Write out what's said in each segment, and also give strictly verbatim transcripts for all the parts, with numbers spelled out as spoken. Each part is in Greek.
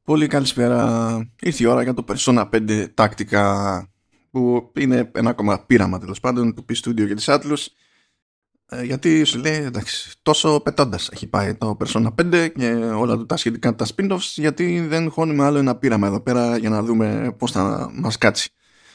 Πολύ καλησπέρα. Ήρθε η ώρα για το Persona πέντε τακτικά, που είναι ένα ακόμα πείραμα τέλος πάντων του P-Studio και της Atlus, ε, γιατί σου λέει εντάξει, τόσο πετώντας έχει πάει το Persona πέντε και όλα του τα σχετικά τα spin-offs, γιατί δεν χώνουμε άλλο ένα πείραμα εδώ πέρα για να δούμε πώς θα μας κάτσει.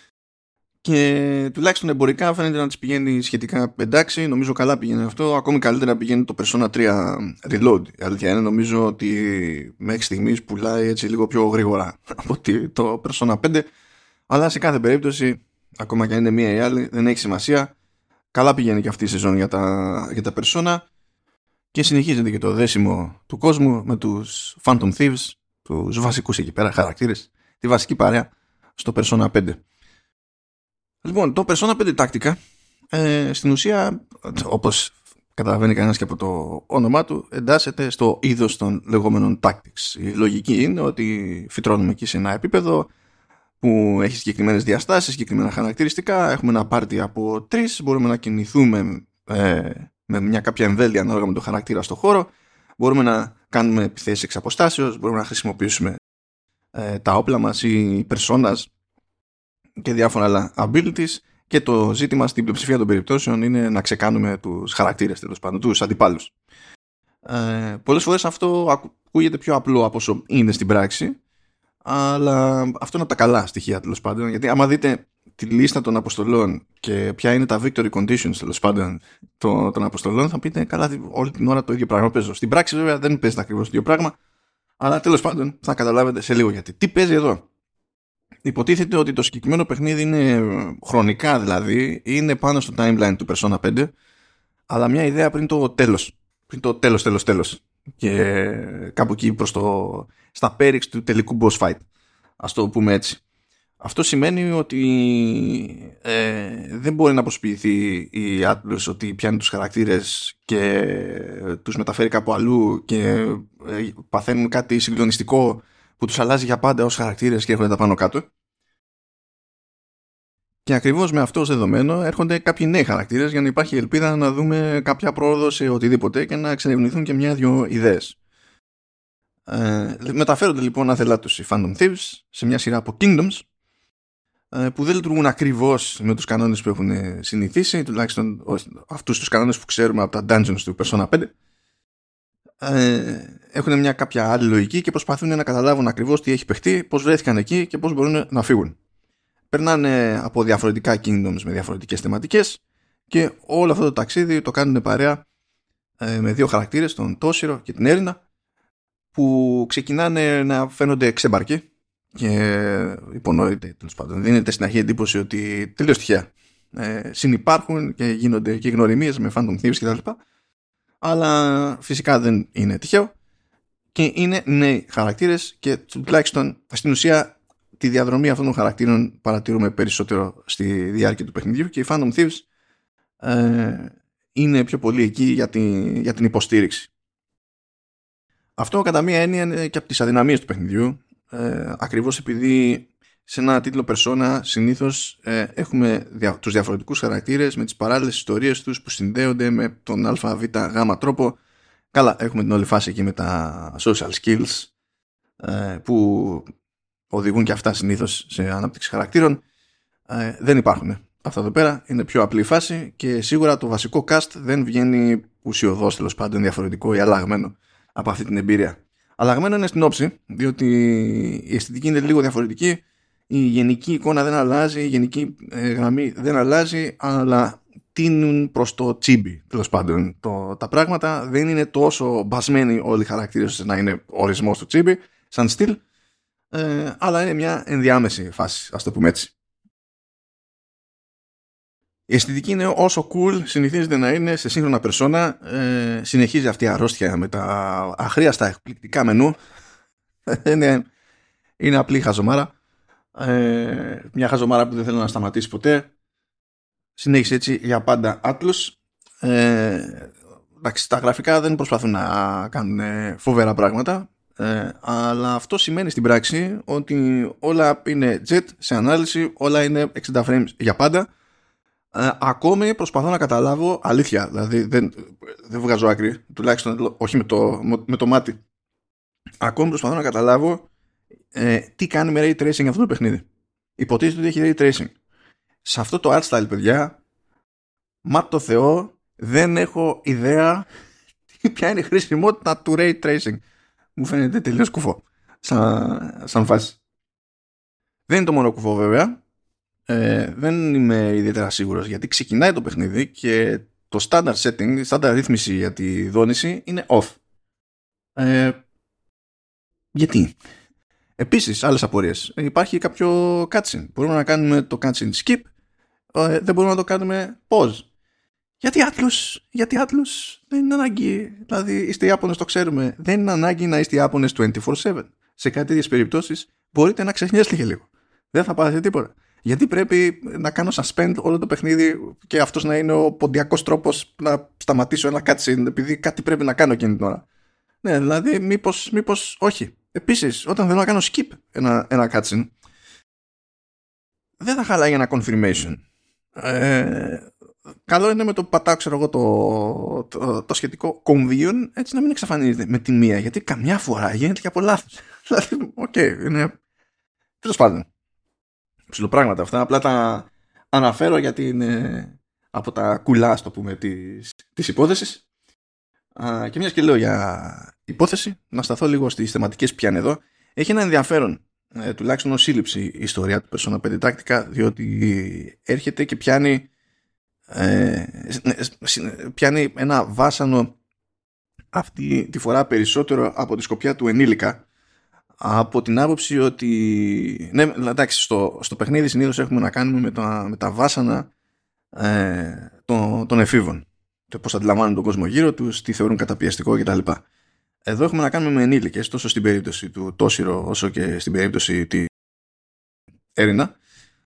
Και τουλάχιστον εμπορικά φαίνεται να της πηγαίνει σχετικά εντάξει. Νομίζω καλά πηγαίνει αυτό. Ακόμη καλύτερα πηγαίνει το Persona τρία Reload. Η αλήθεια είναι, νομίζω ότι μέχρι στιγμής πουλάει έτσι λίγο πιο γρήγορα από ότι το Persona πέντε. Αλλά σε κάθε περίπτωση, ακόμα και αν είναι μία ή άλλη, δεν έχει σημασία. Καλά πηγαίνει και αυτή η σεζόν για τα, για τα Persona. Και συνεχίζεται και το δέσιμο του κόσμου με τους Phantom Thieves, τους βασικούς εκεί πέρα χαρακτήρες, τη βασική παρέα στο Persona πέντε. Λοιπόν, το Persona πέντε τακτικά, ε, στην ουσία, όπως καταλαβαίνει κανένας και από το όνομά του, εντάσσεται στο είδος των λεγόμενων tactics. Η λογική είναι ότι φυτρώνουμε εκεί σε ένα επίπεδο που έχει συγκεκριμένες διαστάσεις, συγκεκριμένα χαρακτηριστικά. Έχουμε ένα πάρτι από τρεις, μπορούμε να κινηθούμε ε, με μια κάποια εμβέλεια ανάλογα με το χαρακτήρα στο χώρο. Μπορούμε να κάνουμε επιθέσεις εξ αποστάσεως, μπορούμε να χρησιμοποιήσουμε ε, τα όπλα μας ή personas και διάφορα άλλα abilities, και το ζήτημα στην πλειοψηφία των περιπτώσεων είναι να ξεκάνουμε τους χαρακτήρες, τέλος πάντων, τους αντιπάλους. Ε, πολλές φορές αυτό ακούγεται πιο απλό από όσο είναι στην πράξη, αλλά αυτό είναι από τα καλά στοιχεία, τέλος πάντων, γιατί άμα δείτε τη λίστα των αποστολών και ποια είναι τα victory conditions, τέλος πάντων, των, των αποστολών, θα πείτε καλά, όλη την ώρα το ίδιο πράγμα παίζω. Στην πράξη βέβαια δεν παίζει ακριβώς το ίδιο πράγμα, αλλά τέλος πάντων θα καταλάβετε σε λίγο γιατί. Τι παίζει εδώ? Υποτίθεται ότι το συγκεκριμένο παιχνίδι είναι χρονικά, δηλαδή είναι πάνω στο timeline του Persona πέντε, αλλά μια ιδέα πριν το τέλος, πριν το τέλος τέλος τέλος, και κάπου εκεί προς το, στα πέριξ του τελικού boss fight, ας το πούμε έτσι. Αυτό σημαίνει ότι ε, δεν μπορεί να προσποιηθεί η Atlus ότι πιάνει τους χαρακτήρες και τους μεταφέρει κάπου αλλού και ε, παθαίνουν κάτι συγκλονιστικό που τους αλλάζει για πάντα ως χαρακτήρες και έρχονται τα πάνω κάτω. Και ακριβώς με αυτό ως δεδομένο έρχονται κάποιοι νέοι χαρακτήρες για να υπάρχει ελπίδα να δούμε κάποια πρόοδο σε οτιδήποτε και να εξερευνηθούν και μια-δυο ιδέες. Ε, μεταφέρονται λοιπόν άθελά τους οι Phantom Thieves σε μια σειρά από Kingdoms, ε, που δεν λειτουργούν ακριβώς με τους κανόνες που έχουν συνηθίσει, τουλάχιστον αυτούς τους κανόνες που ξέρουμε από τα dungeons του Persona πέντε. Ε, έχουν μια κάποια άλλη λογική και προσπαθούν να καταλάβουν ακριβώς τι έχει παιχτεί, πώς βρέθηκαν εκεί και πώς μπορούν να φύγουν. Περνάνε από διαφορετικά kingdoms με διαφορετικές θεματικές και όλο αυτό το ταξίδι το κάνουν παρέα ε, με δύο χαρακτήρες, τον Τόσιρο και την Έρινα, που ξεκινάνε να φαίνονται ξέμπαρκοι και υπονοείται, τέλος πάντων. Δίνεται στην αρχή εντύπωση ότι τελείως τυχαία ε, συνυπάρχουν και γίνονται και γνωριμίες με Phantom Thieves κτλ. Αλλά φυσικά δεν είναι τυχαίο και είναι νέοι χαρακτήρες και τουλάχιστον στην ουσία τη διαδρομή αυτών των χαρακτήρων παρατηρούμε περισσότερο στη διάρκεια του παιχνιδιού, και οι Phantom Thieves ε, είναι πιο πολύ εκεί για την, για την υποστήριξη. Αυτό κατά μία έννοια είναι και από τις αδυναμίες του παιχνιδιού, ε, ακριβώς επειδή σε ένα τίτλο Persona συνήθως ε, έχουμε δια, τους διαφορετικούς χαρακτήρες με τις παράλληλες ιστορίες τους που συνδέονται με τον αβ γ τρόπο. Καλά, έχουμε την όλη φάση εκεί με τα social skills ε, που οδηγούν και αυτά συνήθως σε ανάπτυξη χαρακτήρων. Ε, δεν υπάρχουν αυτά εδώ πέρα, είναι πιο απλή φάση και σίγουρα το βασικό cast δεν βγαίνει ουσιωδώς, τέλος πάντων, διαφορετικό ή αλλαγμένο από αυτή την εμπειρία. Αλλαγμένο είναι στην όψη, διότι η αισθητική είναι λίγο διαφορετική, η γενική εικόνα δεν αλλάζει, η γενική ε, γραμμή δεν αλλάζει, αλλά τείνουν προς το τσίμπι, τέλος πάντων. Το, τα πράγματα δεν είναι τόσο μπασμένοι όλοι οι χαρακτήρες ώστε να είναι ορισμός του τσίμπι σαν στυλ, ε, αλλά είναι μια ενδιάμεση φάση, ας το πούμε έτσι. Η αισθητική είναι όσο cool συνηθίζεται να είναι σε σύγχρονα Persona. Ε, συνεχίζει αυτή η αρρώστια με τα αχρίαστα εκπληκτικά μενού. είναι, είναι απλή χαζομάρα. Ε, μια χαζομάρα που δεν θέλω να σταματήσει ποτέ. Συνέχισε έτσι για πάντα Atlus. Ε, εντάξει, τα γραφικά δεν προσπαθούν να κάνουν φοβερά πράγματα, ε, αλλά αυτό σημαίνει στην πράξη ότι όλα είναι jet σε ανάλυση, όλα είναι εξήντα frames για πάντα. Ε, ακόμη προσπαθώ να καταλάβω, αλήθεια, δηλαδή δεν, δεν βγάζω άκρη, τουλάχιστον όχι με το, με το μάτι, ακόμη προσπαθώ να καταλάβω ε, τι κάνει με ray tracing αυτό το παιχνίδι. Υποτίθεται ότι έχει ray tracing. Σε αυτό το art style, παιδιά, μα το Θεό, δεν έχω ιδέα ποια είναι η χρησιμότητα του ray tracing. Μου φαίνεται τελείως κουφό σαν, σαν φάση. Δεν είναι το μόνο κουφό, βέβαια. Ε, δεν είμαι ιδιαίτερα σίγουρος, γιατί ξεκινάει το παιχνίδι και το standard setting, η standard ρύθμιση για τη δόνηση είναι off. Ε, γιατί? Επίσης, άλλες απορίες. Υπάρχει κάποιο cutscene. Μπορούμε να κάνουμε το cutscene skip, ε, δεν μπορούμε να το κάνουμε pause. Γιατί άτλους, γιατί άτλους, δεν είναι ανάγκη. Δηλαδή, είστε Ιάπωνες, το ξέρουμε. Δεν είναι ανάγκη να είστε Ιάπωνες είκοσι τέσσερα επτά. Σε κάτι τέτοιες περιπτώσεις μπορείτε να ξεχνιέστε και λίγο. Δεν θα πάθετε τίποτα. Γιατί πρέπει να κάνω suspend όλο το παιχνίδι και αυτός να είναι ο ποντιακός τρόπος να σταματήσω ένα cutscene, επειδή κάτι πρέπει να κάνω εκείνη την ώρα. Ναι, δηλαδή, μήπως, μήπως όχι. Επίσης, όταν θέλω να κάνω skip ένα, ένα cutscene, δεν θα χαλάει ένα confirmation. Ε, καλό είναι με το που πατάω, ξέρω εγώ, το, το, το σχετικό convion, έτσι να μην εξαφανίζεται με τη μία, γιατί καμιά φορά γίνεται και από λάθος. Δηλαδή, οκ, okay, είναι... Τέλος πάντων. Ψιλοπράγματα αυτά, απλά τα αναφέρω γιατί είναι από τα κουλά, στο πούμε, της, της υπόθεσης. Α, και μιας και λέω για υπόθεση, να σταθώ λίγο στις θεματικές πιάνε εδώ. Έχει ένα ενδιαφέρον, ε, τουλάχιστον ως σύλληψη, η ιστορία του Persona πέντε τακτικά, διότι έρχεται και πιάνει ε, πιάνει ένα βάσανο αυτή τη φορά περισσότερο από τη σκοπιά του ενήλικα, από την άποψη ότι ναι, εντάξει, στο, στο παιχνίδι συνήθως έχουμε να κάνουμε με τα, με τα βάσανα ε, των, των εφήβων, το πώς αντιλαμβάνουν τον κόσμο γύρω τους, τι θεωρούν καταπιεστικό κτλ. Εδώ έχουμε να κάνουμε με ενήλικες, τόσο στην περίπτωση του Τόσιρο όσο και στην περίπτωση της Έρινα,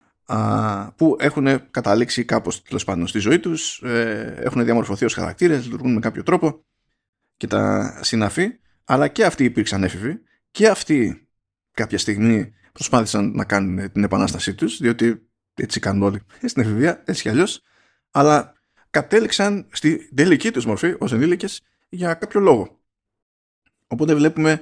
που έχουν καταλήξει κάπως, τέλος πάντων, στη ζωή τους, ε, έχουν διαμορφωθεί ως χαρακτήρες, λειτουργούν με κάποιο τρόπο και τα συναφή, αλλά και αυτοί υπήρξαν έφηβοι και αυτοί κάποια στιγμή προσπάθησαν να κάνουν την επανάστασή τους, διότι έτσι κάνουν όλοι στην εφηβεία, έτσι κι αλλιώς, αλλά κατέληξαν στη τελική τους μορφή ως ενήλικες για κάποιο λόγο. Οπότε βλέπουμε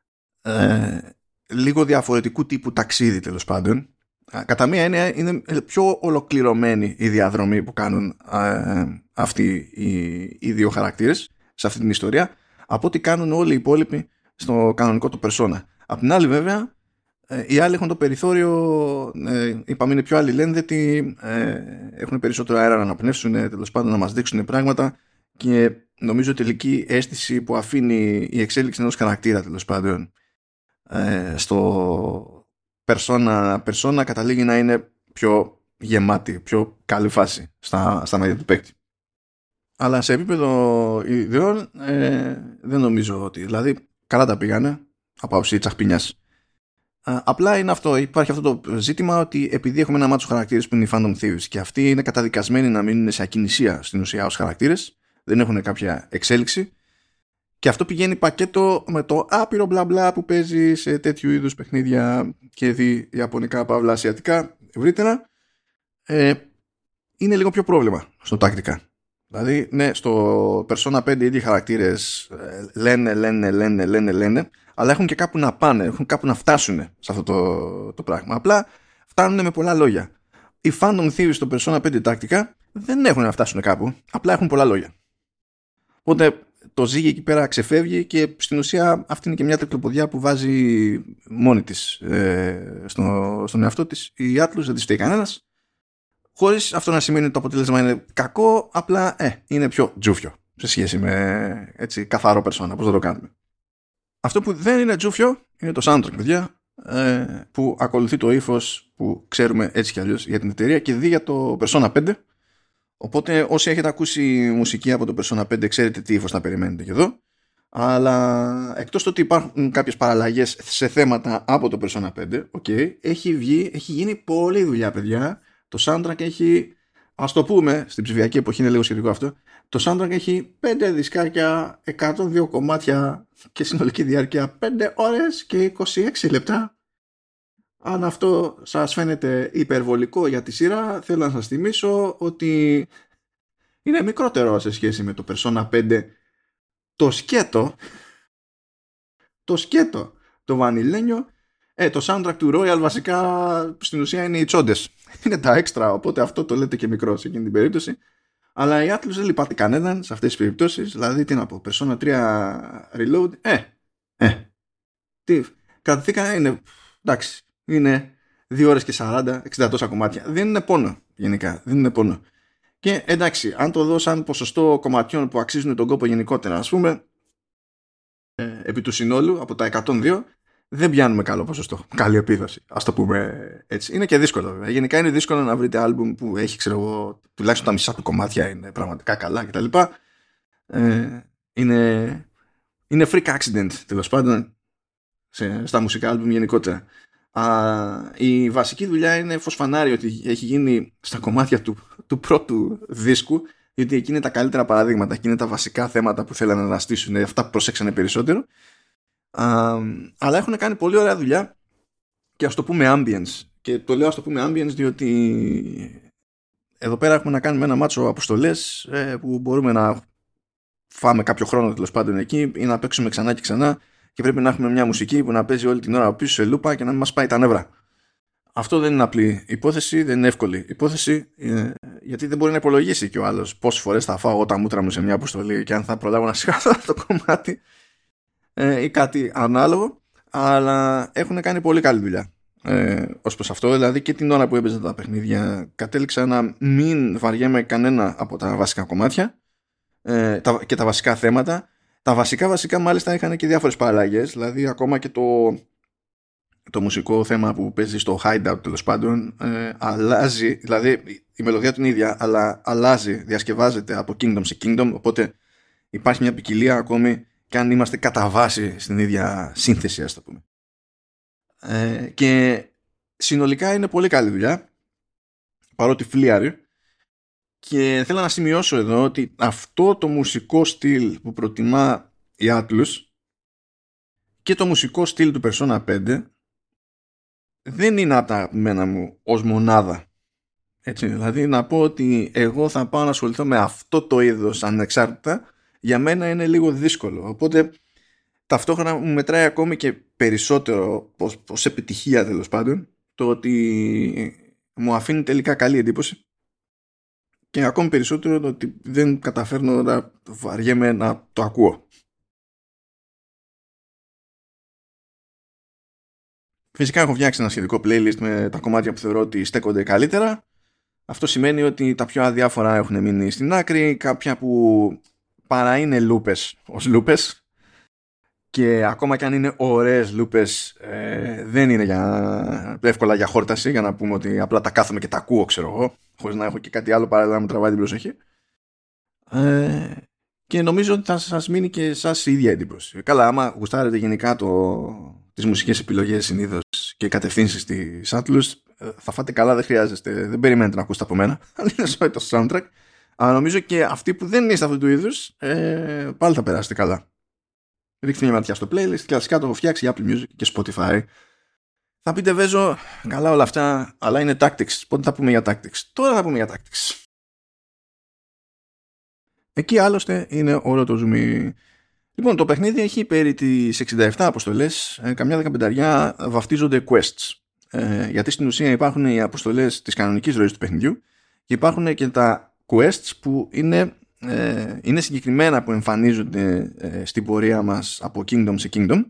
ε, λίγο διαφορετικού τύπου ταξίδι, τέλος πάντων. Κατά μία έννοια είναι πιο ολοκληρωμένη η διαδρομή που κάνουν ε, αυτοί οι, οι δύο χαρακτήρες σε αυτή την ιστορία από ό,τι κάνουν όλοι οι υπόλοιποι στο κανονικό του Persona. Απ' την άλλη, βέβαια, ε, οι άλλοι έχουν το περιθώριο, ε, είπαμε, είναι πιο αλληλένδετοι, ε, έχουν περισσότερο αέρα να αναπνεύσουν, τέλος πάντων να μας δείξουν πράγματα, και νομίζω τελική αίσθηση που αφήνει η εξέλιξη ενός χαρακτήρα, τέλος πάντων, ε, στο Persona, Persona καταλήγει να είναι πιο γεμάτη, πιο καλή φάση στα, στα μάτια του παίκτη. Αλλά σε επίπεδο ιδεών ε, δεν νομίζω ότι, δηλαδή, καλά τα πήγανε από άψη τσαχπινιάς. Απλά είναι αυτό, υπάρχει αυτό το ζήτημα ότι επειδή έχουμε ένα μάτσο χαρακτήρες που είναι οι Phantom Thieves και αυτοί είναι καταδικασμένοι να μείνουν σε ακινησία στην ουσία ως χαρακτήρες, δεν έχουν κάποια εξέλιξη, και αυτό πηγαίνει πακέτο με το άπειρο μπλα μπλα που παίζει σε τέτοιου είδους παιχνίδια και δι ιαπωνικά, παύλα ασιατικά ευρύτερα, ε, είναι λίγο πιο πρόβλημα στο τακτικά. Δηλαδή, ναι, στο Persona πέντε οι ίδιοι χαρακτήρες ε, λένε, λένε, λένε, λένε, λένε, αλλά έχουν και κάπου να πάνε, έχουν κάπου να φτάσουν σε αυτό το, το πράγμα. Απλά φτάνουν με πολλά λόγια. Οι Phantom Thieves στο Persona πέντε τακτικά δεν έχουν να φτάσουν κάπου, απλά έχουν πολλά λόγια. Οπότε το ζύγι εκεί πέρα ξεφεύγει και στην ουσία αυτή είναι και μια τρικλοποδιά που βάζει μόνη της ε, στο, στον εαυτό της. Η Atlus δεν της φταίει κανένας, χωρίς αυτό να σημαίνει ότι το αποτέλεσμα είναι κακό, απλά ε, είναι πιο τζούφιο σε σχέση με έτσι καθαρό Persona, πώς θα το κάνουμε. Αυτό που δεν είναι τζούφιο είναι το soundtrack, παιδιά, ε, που ακολουθεί το ύφος που ξέρουμε έτσι κι αλλιώς για την εταιρεία και δει για το Persona πέντε. Οπότε όσοι έχετε ακούσει μουσική από το Persona πέντε ξέρετε τι ύφος να περιμένετε και εδώ. Αλλά εκτός το ότι υπάρχουν κάποιες παραλλαγές σε θέματα από το Persona πέντε, okay, έχει βγει, έχει γίνει πολλή δουλειά, παιδιά. Το soundtrack έχει, ας το πούμε, στην ψηφιακή εποχή είναι λίγο σχετικό αυτό, το soundtrack έχει πέντε δισκάκια, εκατόν δύο κομμάτια και συνολική διάρκεια πέντε ώρες και είκοσι έξι λεπτά. Αν αυτό σας φαίνεται υπερβολικό για τη σειρά, θέλω να σας θυμίσω ότι είναι μικρότερο σε σχέση με το Persona πέντε το σκέτο, το σκέτο, το βανιλένιο, Ε, το soundtrack του Royal βασικά στην ουσία είναι οι τσόντες. Είναι τα έξτρα, οπότε αυτό το λέτε και μικρό σε εκείνη την περίπτωση. Αλλά η Atlus δεν λυπάται κανέναν σε αυτές τις περιπτώσεις. Δηλαδή, τι να πω, Persona τρία Reload, ε, ε, τι, κρατηθήκα, είναι, εντάξει, είναι δύο ώρες και σαράντα, εξήντα τόσα κομμάτια. Δεν είναι πόνο, γενικά, δεν είναι πόνο. Και εντάξει, αν το δω σαν ποσοστό κομματιών που αξίζουν τον κόπο γενικότερα, ας πούμε, ε, επί του συνόλου, από τα εκατόν δύο, δεν πιάνουμε καλό ποσοστό, καλή επίδοση, ας το πούμε έτσι. Είναι και δύσκολο βέβαια. Γενικά είναι δύσκολο να βρείτε άλμπουμ που έχει, ξέρω εγώ, τουλάχιστον τα μισά του κομμάτια είναι πραγματικά καλά κτλ. Ε, είναι, είναι freak accident, τέλος πάντων, σε, στα μουσικά άλμπουμ γενικότερα. Α, η βασική δουλειά είναι φως φανάρι ότι έχει γίνει στα κομμάτια του, του πρώτου δίσκου, γιατί εκεί είναι τα καλύτερα παραδείγματα, εκεί είναι τα βασικά θέματα που θέλανε να αναστήσουν, αυτά που προσέξανε περισσότερο. Α, αλλά έχουν κάνει πολύ ωραία δουλειά και ας το πούμε ambience. Και το λέω ας το πούμε ambience διότι εδώ πέρα έχουμε να κάνουμε ένα μάτσο αποστολές ε, που μπορούμε να φάμε κάποιο χρόνο τέλος πάντων εκεί ή να παίξουμε ξανά και ξανά και πρέπει να έχουμε μια μουσική που να παίζει όλη την ώρα πίσω σε λούπα και να μην μας πάει τα νεύρα. Αυτό δεν είναι απλή υπόθεση, δεν είναι εύκολη υπόθεση, ε, γιατί δεν μπορεί να υπολογίσει και ο άλλος πόσες φορές θα φάω εγώ τα μούτρα μου σε μια αποστολή και αν θα προλάβω να σηκώσω το κομμάτι ε, ή κάτι ανάλογο, αλλά έχουν κάνει πολύ καλή δουλειά ε, ως προς αυτό. Δηλαδή και την ώρα που έπαιζα τα παιχνίδια κατέληξα να μην βαριέμαι κανένα από τα βασικά κομμάτια ε, τα, και τα βασικά θέματα. Τα βασικά βασικά μάλιστα είχαν και διάφορες παραλλαγές, δηλαδή ακόμα και το το μουσικό θέμα που παίζει στο Hideout τέλος πάντων ε, αλλάζει, δηλαδή η μελωδία του είναι ίδια, αλλά αλλάζει, διασκευάζεται από kingdom σε kingdom, οπότε υπάρχει μια ποικιλία ακόμη και αν είμαστε κατά βάση στην ίδια σύνθεση, ας το πούμε. Ε, και συνολικά είναι πολύ καλή δουλειά, παρότι φλίαρη, και θέλω να σημειώσω εδώ ότι αυτό το μουσικό στυλ που προτιμά η Atlus και το μουσικό στυλ του Persona πέντε δεν είναι από τα αγαπημένα μου ως μονάδα. Έτσι, δηλαδή να πω ότι εγώ θα πάω να ασχοληθώ με αυτό το είδος ανεξάρτητα, για μένα είναι λίγο δύσκολο. Οπότε ταυτόχρονα μου μετράει ακόμη και περισσότερο ως, ως επιτυχία τέλος πάντων το ότι μου αφήνει τελικά καλή εντύπωση και ακόμη περισσότερο το ότι δεν καταφέρνω να βαριέμαι να το ακούω. Φυσικά έχω φτιάξει ένα σχετικό playlist με τα κομμάτια που θεωρώ ότι στέκονται καλύτερα. Αυτό σημαίνει ότι τα πιο αδιάφορα έχουν μείνει στην άκρη, κάποια που παρά είναι λούπες ως λούπες και ακόμα και αν είναι ωραίες λούπες ε, δεν είναι για, εύκολα για χόρταση, για να πούμε ότι απλά τα κάθομαι και τα ακούω, ξέρω εγώ, χωρίς να έχω και κάτι άλλο παράλληλα να μου τραβάει την προσοχή. Ε, και νομίζω ότι θα σας μείνει και εσάς η ίδια εντύπωση. Καλά, άμα γουστάρετε γενικά το, τις μουσικές επιλογές συνήθως και κατευθύνσεις της Atlus, θα φάτε καλά, δεν χρειάζεστε, δεν περιμένετε να ακούσετε από μένα, αν είναι σώει το soundtrack. Αλλά νομίζω και αυτοί που δεν είστε αυτού του είδους ε, πάλι θα περάσετε καλά. Ρίξτε μια ματιά στο playlist, κλασικά το έχω φτιάξει για Apple Music και Spotify. Θα πείτε, Βέζο, καλά όλα αυτά, αλλά είναι tactics. Πότε θα πούμε για tactics? Τώρα θα πούμε για tactics. Εκεί άλλωστε είναι όλο το zoom. Λοιπόν, το παιχνίδι έχει περί τις εξήντα επτά αποστολές, ε, καμιά δεκαπενταριά βαφτίζονται quests. Ε, γιατί στην ουσία υπάρχουν οι αποστολές της κανονικής ροής του παιχνιδιού και υπάρχουν και τα quests που είναι, ε, είναι συγκεκριμένα, που εμφανίζονται ε, στην πορεία μας από kingdom σε kingdom,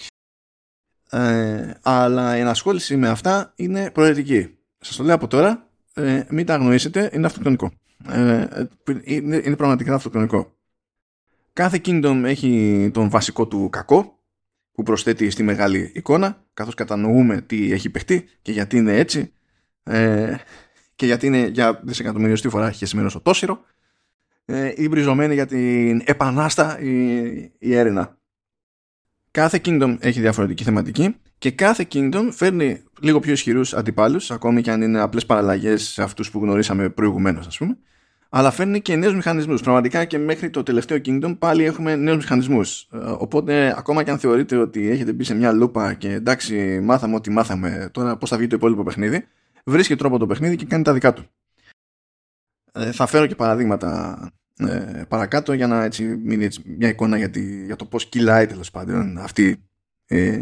ε, αλλά η ενασχόληση με αυτά είναι προαιρετική. Σας το λέω από τώρα, ε, μην τα αγνοήσετε, είναι αυτοκτονικό. Ε, είναι, είναι πραγματικά αυτοκτονικό. Κάθε kingdom έχει τον βασικό του κακό που προσθέτει στη μεγάλη εικόνα, καθώς κατανοούμε τι έχει παιχτεί και γιατί είναι έτσι, ε, και γιατί είναι για δισεκατομμυριωστή φορά χεσμένο στο τόσιρο, ε, ή μπριζωμένη για την επανάστα η, η έρευνα. Κάθε kingdom έχει διαφορετική θεματική και κάθε kingdom φέρνει λίγο πιο ισχυρούς αντιπάλους, ακόμη και αν είναι απλές παραλλαγές σε αυτούς που γνωρίσαμε προηγουμένως, ας πούμε. Αλλά φέρνει και νέους μηχανισμούς. Πραγματικά και μέχρι το τελευταίο Kingdom πάλι έχουμε νέους μηχανισμούς. Οπότε ακόμα και αν θεωρείτε ότι έχετε μπει σε μια λούπα και εντάξει, μάθαμε ό,τι μάθαμε, τώρα πώς θα βγει το υπόλοιπο παιχνίδι, βρίσκει τρόπο το παιχνίδι και κάνει τα δικά του. Ε, θα φέρω και παραδείγματα ε, παρακάτω για να έτσι, μείνει έτσι, μια εικόνα για, τη, για το πώς κυλάει τέλος πάντων αυτή ε,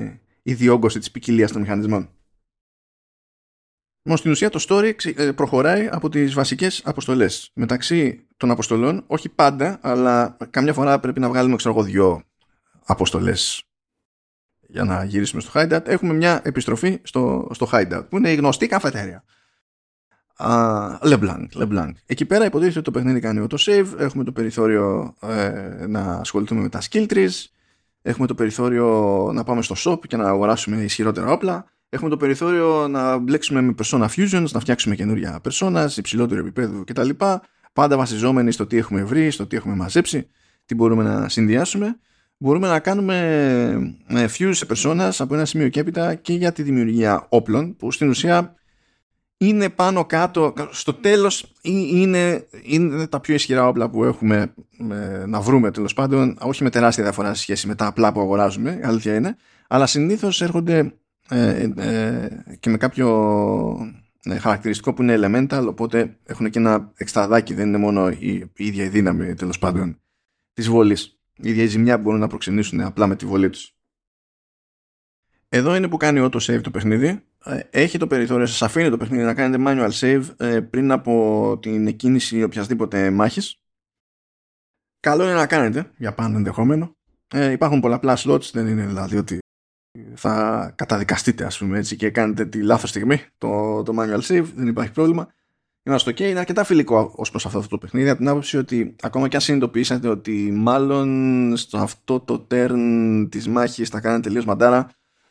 η διόγκωση της ποικιλίας των μηχανισμών. Όμως στην ουσία το story προχωράει από τις βασικές αποστολές. Μεταξύ των αποστολών, όχι πάντα, αλλά καμιά φορά πρέπει να βγάλουμε, ξέρω εγώ, δυο αποστολές για να γυρίσουμε στο hideout. Έχουμε μια επιστροφή στο, στο hideout, που είναι η γνωστή καφετέρια. Uh, LeBlanc, LeBlanc. Εκεί πέρα υποτίθεται ότι το παιχνίδι κάνει auto-save. Έχουμε το περιθώριο ε, να ασχοληθούμε με τα skill trees. Έχουμε το περιθώριο να πάμε στο shop και να αγοράσουμε ισχυρότερα όπλα. Έχουμε το περιθώριο να μπλέξουμε με persona fusions, να φτιάξουμε καινούργια personas υψηλότερου επίπεδου κτλ. Πάντα βασιζόμενοι στο τι έχουμε βρει, στο τι έχουμε μαζέψει, τι μπορούμε να συνδυάσουμε. Μπορούμε να κάνουμε fuse σε personas από ένα σημείο και έπειτα και για τη δημιουργία όπλων, που στην ουσία είναι πάνω κάτω, στο τέλος είναι, είναι τα πιο ισχυρά όπλα που έχουμε ε, να βρούμε, τέλος πάντων, όχι με τεράστια διαφορά σε σχέση με τα απλά που αγοράζουμε, αλήθεια είναι, αλλά συνήθως έρχονται ε, ε, και με κάποιο ε, χαρακτηριστικό που είναι elemental, οπότε έχουν και ένα εξτραδάκι, δεν είναι μόνο η, η ίδια η δύναμη, τέλος πάντων, της βολής, η ίδια η ζημιά που μπορούν να προξενήσουν απλά με τη βολή τους. Εδώ είναι που κάνει auto-save το παιχνίδι. Έχει το περιθώριο, σας αφήνει το παιχνίδι να κάνετε manual save πριν από την εκκίνηση οποιασδήποτε μάχης. Καλό είναι να κάνετε για πάνω ενδεχόμενο. Ε, υπάρχουν πολλαπλά slots, δεν είναι δηλαδή ότι θα καταδικαστείτε, ας πούμε, έτσι, και κάνετε τη λάθος στιγμή το, το manual save, δεν υπάρχει πρόβλημα. Είμαστε ok, είναι αρκετά φιλικό ως προς αυτό το παιχνίδι, από την άποψη ότι ακόμα και αν συνειδητοποιήσατε ότι μάλλον στο αυτό το turn της μάχης θα κάνετε τελείως μαντάρα,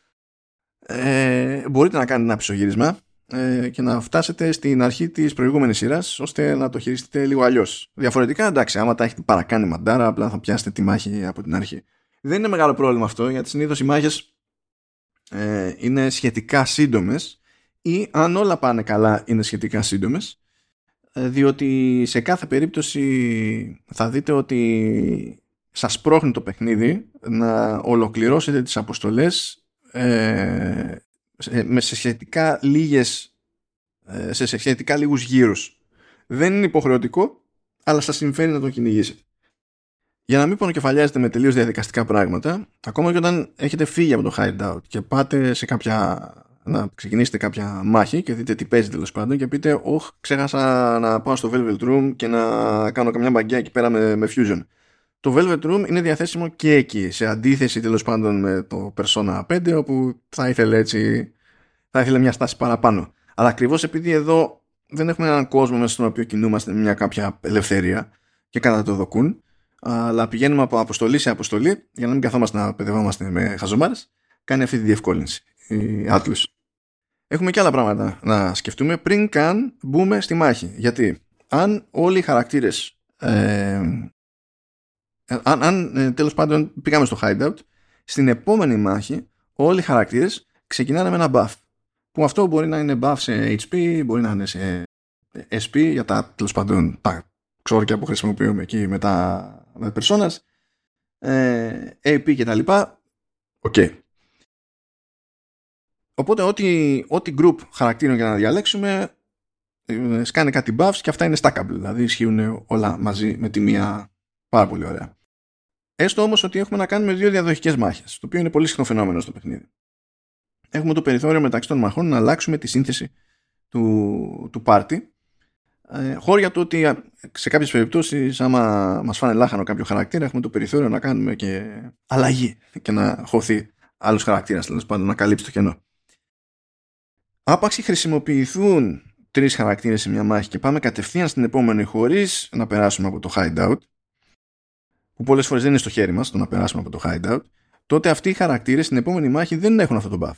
Ε, μπορείτε να κάνετε ένα πισωγύρισμα ε, και να φτάσετε στην αρχή της προηγούμενης σειράς, ώστε να το χειριστείτε λίγο αλλιώς. Διαφορετικά, εντάξει, άμα τα έχετε παρακάνει μαντάρα, απλά θα πιάσετε τη μάχη από την αρχή. Δεν είναι μεγάλο πρόβλημα αυτό, γιατί συνήθως οι μάχες ε, είναι σχετικά σύντομες, ή αν όλα πάνε καλά είναι σχετικά σύντομες, ε, διότι σε κάθε περίπτωση θα δείτε ότι σας πρόχνει το παιχνίδι να ολοκληρώσετε τις αποστολές Ε, σε, σε σχετικά λίγες ε, σε σχετικά λίγους γύρους. Δεν είναι υποχρεωτικό, αλλά σας συμφέρει να το κυνηγήσετε. Για να μην πονοκεφαλιάζετε με τελείως διαδικαστικά πράγματα, ακόμα και όταν έχετε φύγει από το hideout και πάτε σε κάποια, να ξεκινήσετε κάποια μάχη και δείτε τι παίζει, τέλος πάντων, και πείτε «Ωχ, ξέχασα να πάω στο Velvet Room και να κάνω καμιά μπαγκιά εκεί πέρα με, με Fusion». Το Velvet Room είναι διαθέσιμο και εκεί, σε αντίθεση τέλος πάντων με το Persona πέντε, όπου θα ήθελε έτσι, θα ήθελε μια στάση παραπάνω. Αλλά ακριβώς επειδή εδώ δεν έχουμε έναν κόσμο μέσα στον οποίο κινούμαστε με μια κάποια ελευθερία και κατά το δοκούν, αλλά πηγαίνουμε από αποστολή σε αποστολή, για να μην καθόμαστε να παιδευόμαστε με χαζομάρες, κάνει αυτή τη διευκόλυνση η Atlus. Έχουμε και άλλα πράγματα να σκεφτούμε πριν καν μπούμε στη μάχη. Γιατί αν όλοι οι χαρακτήρες ε, Αν, αν ε, τέλος πάντων πήγαμε στο hideout, στην επόμενη μάχη όλοι οι χαρακτήρες ξεκινάνε με ένα buff, που αυτό μπορεί να είναι buff σε έιτς πι, μπορεί να είναι σε ες πι για τα, τέλος πάντων, τα ξόρκια που χρησιμοποιούμε εκεί με τα με personas, ε, έι πι και τα λοιπά. Okay. Οπότε ό,τι, ό,τι group χαρακτήρων για να διαλέξουμε ε, σκάνε κάτι buffs και αυτά είναι stackable, δηλαδή ισχύουν όλα μαζί με τη μία. Πάρα πολύ ωραία. Έστω όμως ότι έχουμε να κάνουμε δύο διαδοχικές μάχες, το οποίο είναι πολύ συχνό φαινόμενο στο παιχνίδι. Έχουμε το περιθώριο μεταξύ των μαχών να αλλάξουμε τη σύνθεση του, του πάρτι, ε, χώρια το ότι σε κάποιες περιπτώσεις, άμα μας φάνε λάχανο κάποιο χαρακτήρα, έχουμε το περιθώριο να κάνουμε και αλλαγή και να χωθεί άλλος χαρακτήρας, τέλος πάντων, να καλύψει το κενό. Άπαξ χρησιμοποιηθούν τρεις χαρακτήρες σε μια μάχη και πάμε κατευθείαν στην επόμενη χωρίς να περάσουμε από το hideout, που πολλές φορές δεν είναι στο χέρι μας το να περάσουμε από το hideout, τότε αυτοί οι χαρακτήρες στην επόμενη μάχη δεν έχουν αυτό το buff.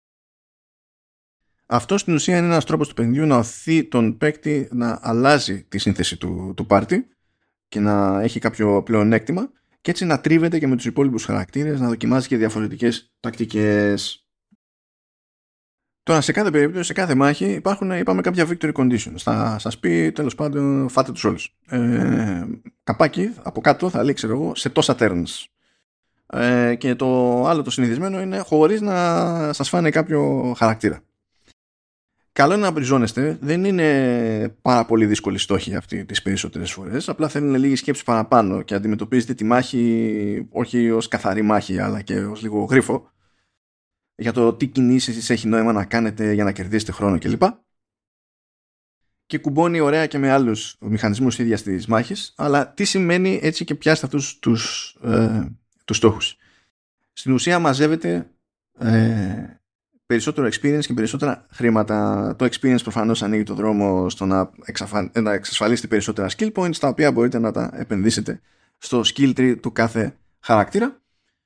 Αυτό στην ουσία είναι ένας τρόπος του παιχνιδιού να οθεί τον παίκτη να αλλάζει τη σύνθεση του, του πάρτι και να έχει κάποιο πλεονέκτημα, και έτσι να τρίβεται και με τους υπόλοιπους χαρακτήρες, να δοκιμάζει και διαφορετικές τακτικές. Τώρα σε κάθε περίπτωση, σε κάθε μάχη υπάρχουν, είπαμε, κάποια victory conditions. Θα σας πει τέλος πάντων φάτε τους όλους. Ε, καπάκι από κάτω θα λέει, ξέρω εγώ, σε τόσα turns. Ε, και το άλλο το συνηθισμένο είναι χωρίς να σας φάνε κάποιο χαρακτήρα. Καλό είναι να μπριζώνεστε. Δεν είναι πάρα πολύ δύσκολη στόχη αυτή τις περισσότερες φορές. Απλά θέλουν λίγη σκέψη παραπάνω και αντιμετωπίζετε τη μάχη όχι ως καθαρή μάχη, αλλά και ως λίγο γρίφο. για το τι κινήσεις έχει νόημα να κάνετε για να κερδίσετε χρόνο κλπ. Και κουμπώνει ωραία και με άλλους μηχανισμούς ίδιας της μάχης, αλλά τι σημαίνει έτσι και πιάστε αυτούς τους, ε, τους στόχους. Στην ουσία μαζεύετε ε, περισσότερο experience και περισσότερα χρήματα. Το experience προφανώς ανοίγει το δρόμο στο να, εξαφα... να εξασφαλίσετε περισσότερα skill points, τα οποία μπορείτε να τα επενδύσετε στο skill tree του κάθε χαρακτήρα.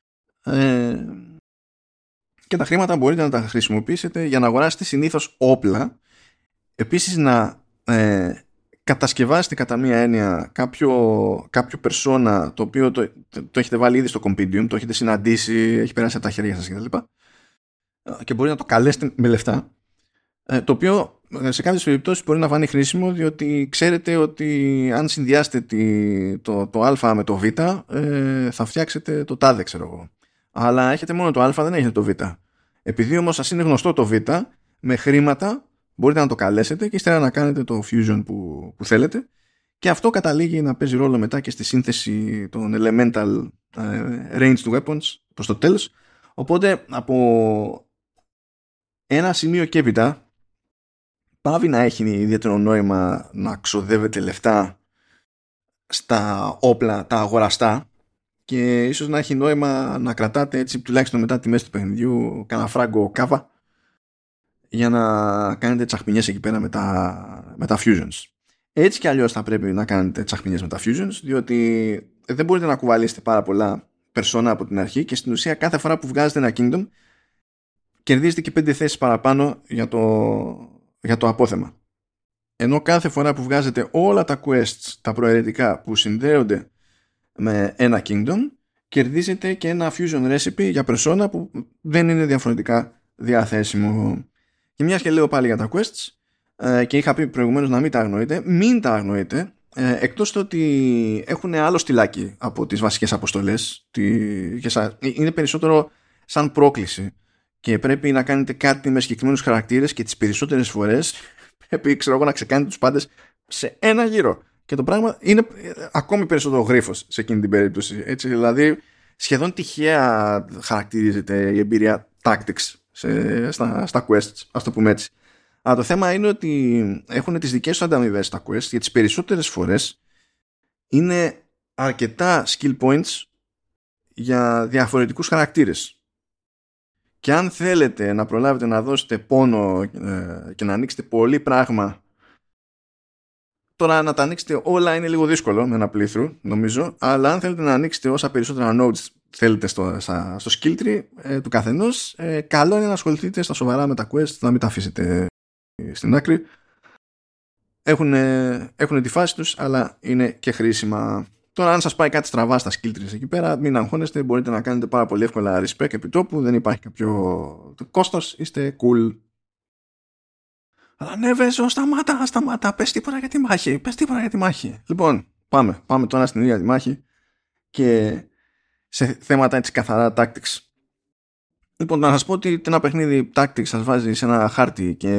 Ε, και τα χρήματα μπορείτε να τα χρησιμοποιήσετε για να αγοράσετε συνήθως όπλα. Επίσης να ε, κατασκευάσετε κατά μία έννοια κάποιο, κάποιο persona το οποίο το, το, το έχετε βάλει ήδη στο compendium, το έχετε συναντήσει, έχει περάσει από τα χέρια σας κτλ. Και μπορείτε να το καλέσετε με λεφτά, ε, το οποίο σε κάποιες περιπτώσεις μπορεί να φανεί χρήσιμο, διότι ξέρετε ότι αν συνδυάσετε τη, το, το α με το β, ε, θα φτιάξετε το τάδε, ξέρω εγώ. Αλλά έχετε μόνο το α, δεν έχετε το β. Επειδή όμως σας είναι γνωστό το β, με χρήματα μπορείτε να το καλέσετε και ύστερα να κάνετε το fusion που, που θέλετε, και αυτό καταλήγει να παίζει ρόλο μετά και στη σύνθεση των elemental ε, ranged weapons προς το τέλος. Οπότε από ένα σημείο και έπειτα πάβει να έχει ιδιαίτερο νόημα να ξοδεύετε λεφτά στα όπλα τα αγοραστά, και ίσως να έχει νόημα να κρατάτε έτσι τουλάχιστον μετά τη μέση του παιχνιδιού κάνα φράγκο κάβα για να κάνετε τσαχπινιές εκεί πέρα με τα, με τα fusions. Έτσι κι αλλιώς θα πρέπει να κάνετε τσαχπινιές με τα fusions, διότι δεν μπορείτε να κουβαλήσετε πάρα πολλά persona από την αρχή, και στην ουσία κάθε φορά που βγάζετε ένα kingdom κερδίζετε και πέντε θέσεις παραπάνω για το, για το απόθεμα. Ενώ κάθε φορά που βγάζετε όλα τα quests, τα προαιρετικά που συνδέονται με ένα kingdom, κερδίζετε και ένα fusion recipe για persona που δεν είναι διαφορετικά διαθέσιμο. Και μιας και λέω πάλι για τα quests, ε, και είχα πει προηγουμένως να μην τα αγνοείτε, μην τα αγνοείτε, ε, εκτός το ότι έχουν άλλο στυλάκι από τις βασικές αποστολές, τη, και σα, είναι περισσότερο σαν πρόκληση και πρέπει να κάνετε κάτι με συγκεκριμένους χαρακτήρες, και τις περισσότερες φορές πρέπει, ξέρω εγώ, να ξεκάνετε τους πάντες σε ένα γύρο. Και το πράγμα είναι ακόμη περισσότερο γρίφος σε εκείνη την περίπτωση. Έτσι, δηλαδή, σχεδόν τυχαία χαρακτηρίζεται η εμπειρία tactics σε, στα, στα quests, ας το πούμε έτσι. Αλλά το θέμα είναι ότι έχουν τις δικές τους ανταμοιβές στα quests, για τις περισσότερες φορές είναι αρκετά skill points για διαφορετικούς χαρακτήρες. Και αν θέλετε να προλάβετε να δώσετε πόνο ε, και να ανοίξετε πολύ πράγμα, τώρα να τα ανοίξετε όλα είναι λίγο δύσκολο με ένα playthrough, νομίζω, αλλά αν θέλετε να ανοίξετε όσα περισσότερα nodes θέλετε στο, στα, στο skill tree ε, του καθενός, ε, καλό είναι να ασχοληθείτε στα σοβαρά με τα quests, να μην τα αφήσετε στην άκρη. Έχουν, έχουν τη φάση τους, αλλά είναι και χρήσιμα. Τώρα, αν σας πάει κάτι στραβά στα skill trees εκεί πέρα, μην αγχώνεστε, μπορείτε να κάνετε πάρα πολύ εύκολα respec επί τόπου, δεν υπάρχει κάποιο κόστος, είστε cool. Αλλά ναι, Βέζο, σταμάτα, σταμάτα, πες τίποτα για τη μάχη, πες τίποτα για τη μάχη. Λοιπόν, πάμε, πάμε τώρα στην ίδια τη μάχη και σε θέματα έτσι καθαρά tactics. Λοιπόν, να σας πω ότι ένα παιχνίδι tactics σας βάζει σε ένα χάρτη και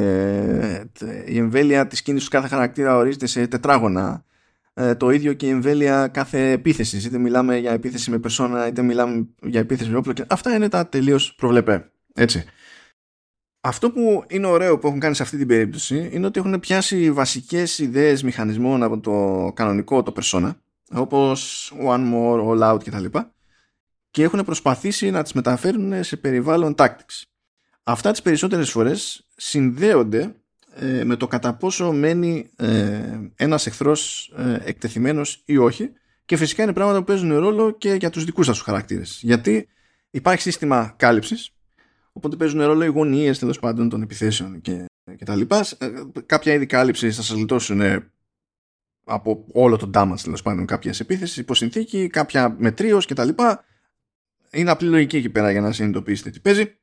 η εμβέλεια της κίνησης του κάθε χαρακτήρα ορίζεται σε τετράγωνα. Ε, το ίδιο και η εμβέλεια κάθε επίθεση. Είτε μιλάμε για επίθεση με persona, είτε μιλάμε για επίθεση με όπλο. Και αυτά είναι τα τελείως προβλεπέ. Έτσι. Αυτό που είναι ωραίο που έχουν κάνει σε αυτή την περίπτωση είναι ότι έχουν πιάσει βασικές ιδέες μηχανισμών από το κανονικό το persona, όπως One More, All Out κτλ. Και έχουν προσπαθήσει να τις μεταφέρουν σε περιβάλλον tactics. Αυτά τις περισσότερες φορές συνδέονται ε, με το κατά πόσο μένει ε, ένας εχθρός ε, εκτεθειμένος ή όχι, και φυσικά είναι πράγματα που παίζουν ρόλο και για τους δικούς σας χαρακτήρες. Γιατί υπάρχει σύστημα κάλυψης, οπότε παίζουν ρόλο οι γωνίες τέλος πάντων των επιθέσεων και, και τα λοιπά. Ε, κάποια είδη κάλυψη θα σας λιτώσουν ε, από όλο το damage τέλος πάντων κάποιες επίθεσεις υπό συνθήκη, κάποια μετρίως και τα λοιπά. Είναι απλή λογική εκεί πέρα για να συνειδητοποιήσετε τι παίζει.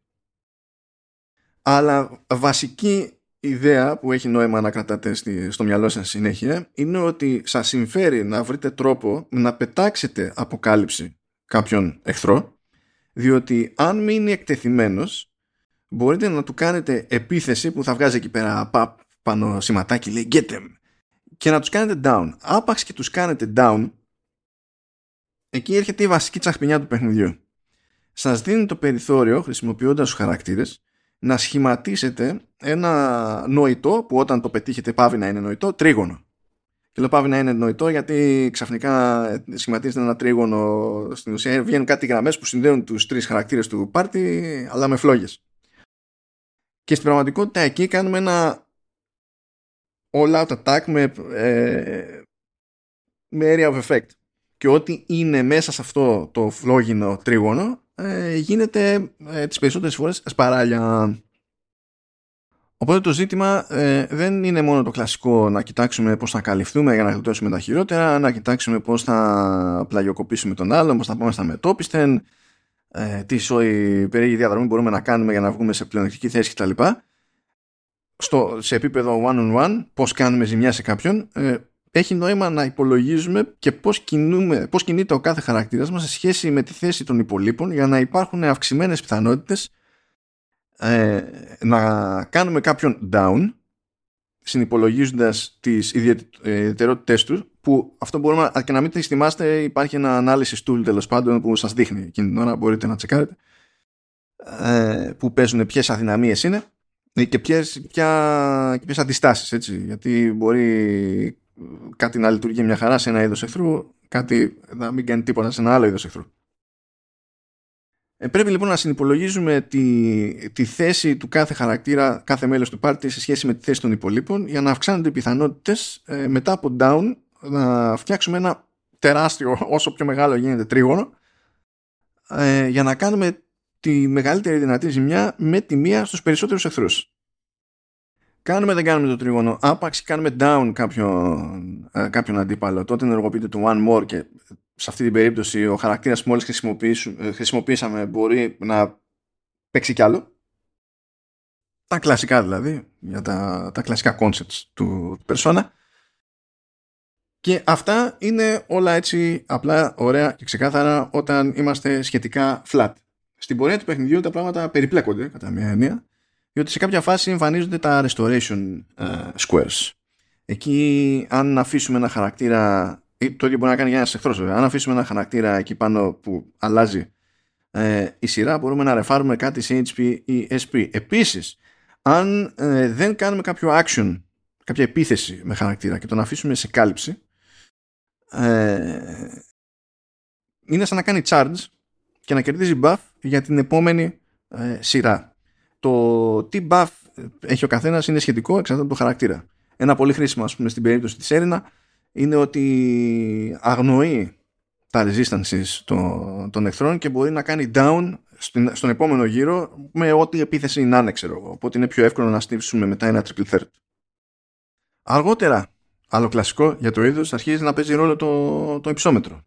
Αλλά βασική ιδέα που έχει νόημα να κρατάτε στη, στο μυαλό σας συνέχεια είναι ότι σας συμφέρει να βρείτε τρόπο να πετάξετε αποκάλυψη κάποιον εχθρό, διότι αν μείνει εκτεθειμένος μπορείτε να του κάνετε επίθεση που θα βγάζει εκεί πέρα παπ, πάνω σηματάκι λέει get them, και να τους κάνετε down. Άπαξ και τους κάνετε down, εκεί έρχεται η βασική τσαχπινιά του παιχνιδιού. σας δίνει το περιθώριο, χρησιμοποιώντας τους χαρακτήρες, να σχηματίσετε ένα νοητό, που όταν το πετύχετε πάβει να είναι νοητό, τρίγωνο. Και λέω πάβει να είναι νοητό γιατί ξαφνικά σχηματίζεται ένα τρίγωνο, στην ουσία βγαίνουν κάτι γραμμές που συνδέουν τους τρεις χαρακτήρες του πάρτι, αλλά με φλόγες. Και στην πραγματικότητα εκεί κάνουμε ένα all out attack με, ε, με area of effect. Και ό,τι είναι μέσα σε αυτό το φλόγινο τρίγωνο ε, γίνεται ε, τις περισσότερες φορές σπαράλια. Οπότε το ζήτημα ε, δεν είναι μόνο το κλασικό να κοιτάξουμε πώς θα καλυφθούμε για να γλιτώσουμε τα χειρότερα, να κοιτάξουμε πώς θα πλαγιοκοπήσουμε τον άλλον, πώς θα πάμε στα μετόπισθεν, ε, τι σόη περίεργη διαδρομή μπορούμε να κάνουμε για να βγούμε σε πλεονεκτική θέση κτλ. Στο, σε επίπεδο one-on-one, πώς κάνουμε ζημιά σε κάποιον, ε, έχει νόημα να υπολογίζουμε και πώς, κινούμε, πώς κινείται ο κάθε χαρακτήρας μας σε σχέση με τη θέση των υπολείπων για να υπάρχουν αυξημένες πιθανότητες ε, να κάνουμε κάποιον down συνυπολογίζοντας τις ιδιαιτερότητες του, που αυτό μπορούμε και να μην τις θυμάστε, υπάρχει ένα analysis tool τέλος πάντων που σας δείχνει εκείνη την ώρα, μπορείτε να τσεκάρετε ε, που παίζουν ποιες αδυναμίες είναι και ποιες, ποια, και ποιες αντιστάσεις, έτσι, γιατί μπορεί κάτι να λειτουργεί μια χαρά σε ένα είδος εχθρού, κάτι να μην κάνει τίποτα σε ένα άλλο είδος εχθρού. Ε, πρέπει λοιπόν να συνυπολογίζουμε τη, τη θέση του κάθε χαρακτήρα, κάθε μέλος του πάρτι σε σχέση με τη θέση των υπολείπων, για να αυξάνονται οι πιθανότητες ε, μετά από down να φτιάξουμε ένα τεράστιο, όσο πιο μεγάλο γίνεται, τρίγωνο ε, για να κάνουμε τη μεγαλύτερη δυνατή ζημιά με τη μία στους περισσότερους εχθρούς. Κάνουμε δεν κάνουμε το τρίγωνο, άπαξ κάνουμε down κάποιον, ε, κάποιον αντίπαλο, τότε ενεργοποιείται το one more και σε αυτή την περίπτωση ο χαρακτήρας που μόλις χρησιμοποιήσαμε μπορεί να παίξει κι άλλο. Τα κλασικά δηλαδή, για τα, τα κλασικά concepts του Persona. Και αυτά είναι όλα έτσι απλά, ωραία και ξεκάθαρα όταν είμαστε σχετικά flat. Στην πορεία του παιχνιδιού τα πράγματα περιπλέκονται κατά μια έννοια, διότι σε κάποια φάση εμφανίζονται τα restoration uh, squares. Εκεί αν αφήσουμε ένα χαρακτήρα, το ίδιο μπορεί να κάνει για ένας εχθρός βέβαια, αν αφήσουμε ένα χαρακτήρα εκεί πάνω που αλλάζει ε, η σειρά, μπορούμε να ρεφάρουμε κάτι σε έιτς πι ή ες πι. Επίσης, αν ε, δεν κάνουμε κάποιο action, κάποια επίθεση με χαρακτήρα και τον αφήσουμε σε κάλυψη, ε, είναι σαν να κάνει charge και να κερδίζει buff για την επόμενη ε, σειρά. Το τι buff έχει ο καθένας είναι σχετικό, εξαρτάται από το χαρακτήρα. Ένα πολύ χρήσιμο, ας πούμε, στην περίπτωση της Έρινα είναι ότι αγνοεί τα resistances των, των εχθρών και μπορεί να κάνει down στην, στον επόμενο γύρο με ό,τι επίθεση να είναι, ξέρω εγώ. Οπότε είναι πιο εύκολο να στήσουμε μετά ένα triple threat. Αργότερα, άλλο κλασικό για το είδος, αρχίζει να παίζει ρόλο το, το υψόμετρο.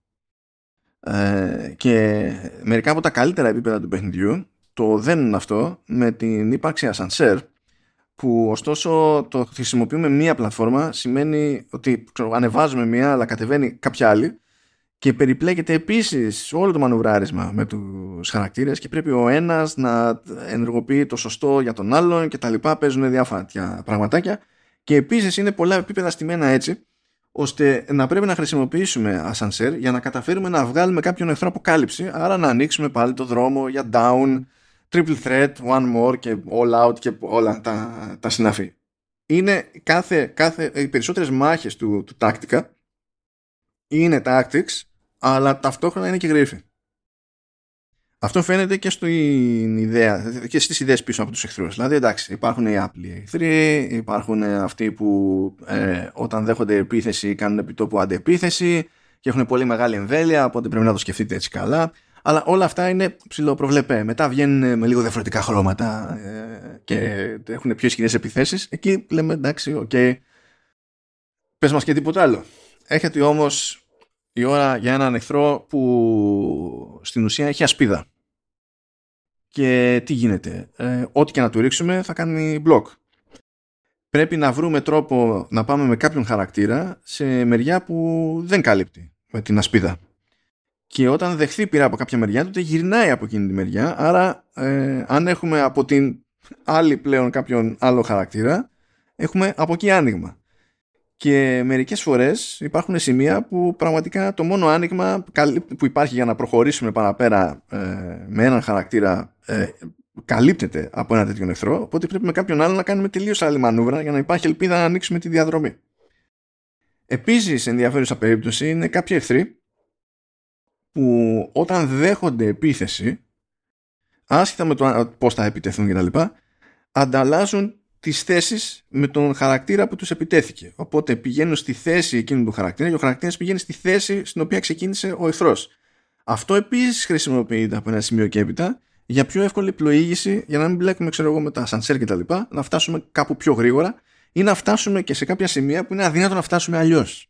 Ε, και μερικά από τα καλύτερα επίπεδα του παιχνιδιού το δένουν αυτό με την ύπαρξη ασανσέρ, που ωστόσο το χρησιμοποιούμε μία πλατφόρμα, σημαίνει ότι ξέρω, ανεβάζουμε μία αλλά κατεβαίνει κάποια άλλη και περιπλέκεται επίσης όλο το μανουβράρισμα με τους χαρακτήρες και πρέπει ο ένας να ενεργοποιεί το σωστό για τον άλλον και τα λοιπά, παίζουν διάφορα πραγματάκια και επίσης είναι πολλά επίπεδα στημένα έτσι ώστε να πρέπει να χρησιμοποιήσουμε ασανσέρ για να καταφέρουμε να βγάλουμε κάποιον εχθρό από κάλυψη, άρα να ανοίξουμε πάλι το δρόμο για down, triple threat, one more και all out και όλα τα, τα συναφή. Είναι κάθε, κάθε, οι περισσότερες μάχες του, του τάκτικα είναι tactics, αλλά ταυτόχρονα είναι και γρήφη. Αυτό φαίνεται και στην ιδέα και στις ιδέες πίσω από τους εχθρούς. Δηλαδή, εντάξει, υπάρχουν οι άπλοι εχθροί, υπάρχουν αυτοί που ε, όταν δέχονται επίθεση κάνουν επιτόπου αντεπίθεση και έχουν πολύ μεγάλη εμβέλεια, οπότε πρέπει να το σκεφτείτε έτσι καλά. Αλλά όλα αυτά είναι ψηλοπροβλεπέ. Μετά βγαίνουν με λίγο διαφορετικά χρώματα ε, και έχουν πιο ισχυρές επιθέσεις. Εκεί λέμε εντάξει, οκ, okay, πες μας και τίποτα άλλο. Έχετε όμως η ώρα για έναν εχθρό που στην ουσία έχει ασπίδα. Και τι γίνεται, ε, ό,τι και να του ρίξουμε θα κάνει μπλοκ. Πρέπει να βρούμε τρόπο να πάμε με κάποιον χαρακτήρα σε μεριά που δεν καλύπτει με την ασπίδα. Και όταν δεχθεί πειρά από κάποια μεριά, τότε γυρνάει από εκείνη τη μεριά. Άρα, ε, αν έχουμε από την άλλη πλέον κάποιον άλλο χαρακτήρα, έχουμε από εκεί άνοιγμα. Και μερικές φορές υπάρχουν σημεία που πραγματικά το μόνο άνοιγμα που υπάρχει για να προχωρήσουμε παραπέρα ε, με έναν χαρακτήρα ε, καλύπτεται από ένα τέτοιο εχθρό, οπότε πρέπει με κάποιον άλλο να κάνουμε τελείως άλλη μανούβρα για να υπάρχει ελπίδα να ανοίξουμε τη διαδρομή. Επίσης ενδιαφέρουσα περίπτωση είναι κάποιοι εχθροί που όταν δέχονται επίθεση, άσχετα με το πώς θα επιτεθούν κτλ., ανταλλάσσουν τις θέσεις με τον χαρακτήρα που τους επιτέθηκε. Οπότε πηγαίνουν στη θέση εκείνου του χαρακτήρα και ο χαρακτήρας πηγαίνει στη θέση στην οποία ξεκίνησε ο εχθρός. Αυτό επίσης χρησιμοποιείται από ένα σημείο και έπειτα για πιο εύκολη πλοήγηση, για να μην μπλέκουμε, ξέρω εγώ, με τα σανσέρ και τα λοιπά, να φτάσουμε κάπου πιο γρήγορα ή να φτάσουμε και σε κάποια σημεία που είναι αδύνατο να φτάσουμε αλλιώς.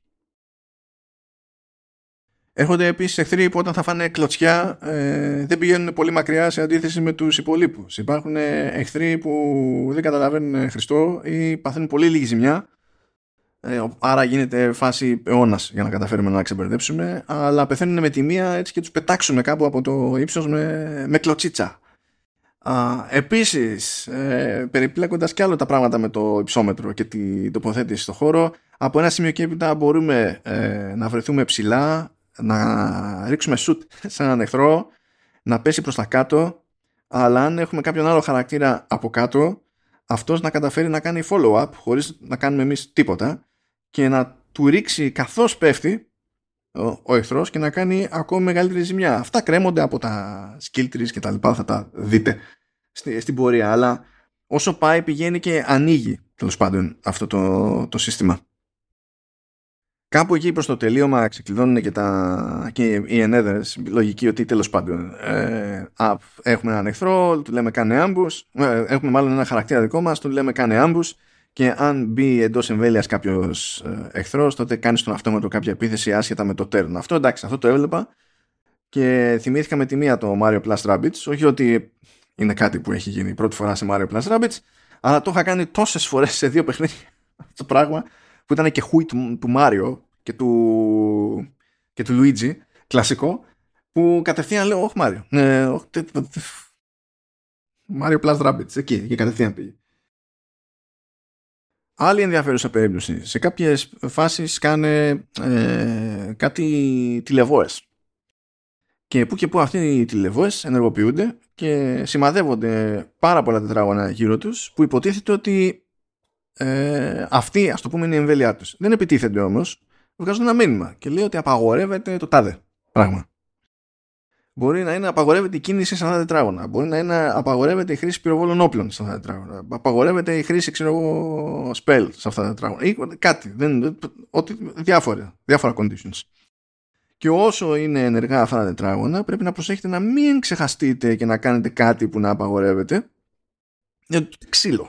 Έρχονται επίσης εχθροί που όταν θα φάνε κλωτσιά ε, δεν πηγαίνουν πολύ μακριά σε αντίθεση με τους υπολείπους. Υπάρχουν εχθροί που δεν καταλαβαίνουν Χριστό ή παθαίνουν πολύ λίγη ζημιά, ε, άρα γίνεται φάση αιώνας για να καταφέρουμε να ξεμπερδέψουμε, αλλά πεθαίνουν με τη μία έτσι και τους πετάξουμε κάπου από το ύψος με, με κλωτσίτσα. Α, επίσης, ε, περιπλέκοντας κι άλλο τα πράγματα με το υψόμετρο και την τοποθέτηση στο χώρο, από ένα σημείο και έπειτα μπορούμε ε, να βρεθούμε ψηλά, να ρίξουμε σουτ σε έναν εχθρό, να πέσει προς τα κάτω, αλλά αν έχουμε κάποιον άλλο χαρακτήρα από κάτω, αυτός να καταφέρει να κάνει follow-up χωρίς να κάνουμε εμείς τίποτα και να του ρίξει καθώς πέφτει ο, ο εχθρός και να κάνει ακόμη μεγαλύτερη ζημιά. Αυτά κρέμονται από τα skill trees και τα λοιπά, θα τα δείτε στη, στην πορεία, αλλά όσο πάει πηγαίνει και ανοίγει τέλος πάντων αυτό το, το σύστημα. Κάπου εκεί προς το τελείωμα ξεκλειδώνουν και, τα, και οι ενέδρες, λογική ότι τέλος πάντων ε, α, έχουμε έναν εχθρό, του λέμε κάνε άμπους, ε, έχουμε μάλλον ένα χαρακτήρα δικό μας, του λέμε κάνε άμπους, και αν μπει εντός εμβέλειας κάποιος ε, εχθρός, τότε κάνει στον αυτόματο κάποια επίθεση άσχετα με το turn. Αυτό εντάξει, αυτό το έβλεπα και θυμήθηκα με τη μία το Mario Plus Rabbids, όχι ότι είναι κάτι που έχει γίνει πρώτη φορά σε Mario Plus Rabbids, αλλά το είχα κάνει τόσες φορές σε δύο παιχνίδια αυτό το πράγμα, που ήταν και χούι του, του Mario και του, και του Luigi, κλασικό, που κατευθείαν λέω, όχι Mario. Ε, όχι, τε, τε, τε, Mario Plus Rabbids, εκεί, και κατευθείαν πήγε. Άλλη ενδιαφέρουσα περίπτωση. Σε κάποιες φάσεις κάνε ε, κάτι τηλεβόες. Και που και που αυτοί οι τηλεβόες ενεργοποιούνται και σημαδεύονται πάρα πολλά τετράγωνα γύρω τους, που υποτίθεται ότι Ε, αυτή, ας το πούμε, είναι η εμβέλειά τους. Δεν επιτίθενται όμως, βγάζουν ένα μήνυμα και λέει ότι απαγορεύεται το τάδε πράγμα. Μπορεί να είναι απαγορεύεται η κίνηση σε αυτά τα τετράγωνα. Μπορεί να είναι απαγορεύεται η χρήση πυροβόλων όπλων σε αυτά τα τετράγωνα. Απαγορεύεται η χρήση, ξέρω εγώ, spell σε αυτά τα τετράγωνα. Ή κάτι. Δεν, ότι, διάφορα, διάφορα conditions. Και όσο είναι ενεργά αυτά τα τετράγωνα, πρέπει να προσέχετε να μην ξεχαστείτε και να κάνετε κάτι που να απαγορεύεται. Για το ξύλο.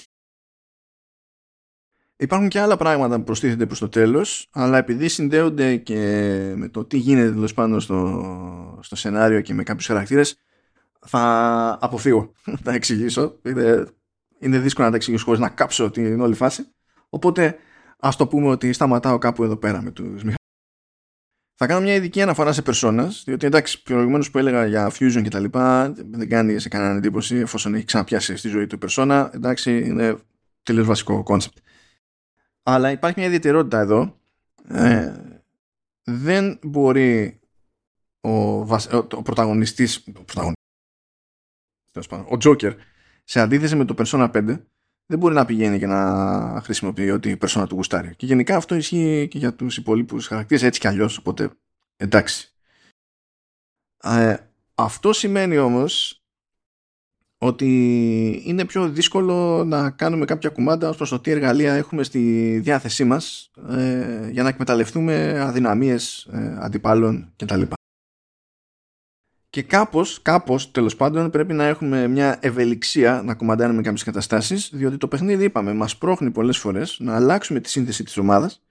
Υπάρχουν και άλλα πράγματα που προστίθενται προς το τέλος, αλλά επειδή συνδέονται και με το τι γίνεται τέλος πάντων στο, στο σενάριο και με κάποιους χαρακτήρες, θα αποφύγω να τα εξηγήσω. Είναι, είναι δύσκολο να τα εξηγήσω χωρίς να κάψω την όλη φάση. Οπότε ας το πούμε ότι σταματάω κάπου εδώ πέρα με τους μηχανισμούς. Θα κάνω μια ειδική αναφορά σε personas, διότι εντάξει, προηγουμένως που έλεγα για fusion και τα λοιπά, δεν κάνει σε κανέναν εντύπωση εφόσον έχει ξαναπιάσει στη ζωή του persona. Εντάξει, είναι τελείως βασικό concept. Αλλά υπάρχει μια ιδιαιτερότητα εδώ. Ε, δεν μπορεί ο, βασ... ο πρωταγωνιστής, ο, πρωταγωνιστής, ο Joker, σε αντίθεση με το Persona πέντε, δεν μπορεί να πηγαίνει και να χρησιμοποιεί ό,τι Persona του γουστάρει. Και γενικά αυτό ισχύει και για τους υπολείπους χαρακτήρες έτσι κι αλλιώς, οπότε εντάξει. Ε, αυτό σημαίνει όμως ότι είναι πιο δύσκολο να κάνουμε κάποια κουμάντα ως προς το τι εργαλεία έχουμε στη διάθεσή μας ε, για να εκμεταλλευτούμε αδυναμίες ε, αντιπάλων κτλ. Και κάπως, κάπως τέλος πάντων πρέπει να έχουμε μια ευελιξία να κουμαντάνουμε κάποιες καταστάσεις, διότι το παιχνίδι, είπαμε, μας πρόχνει πολλές φορές να αλλάξουμε τη σύνθεση της ομάδας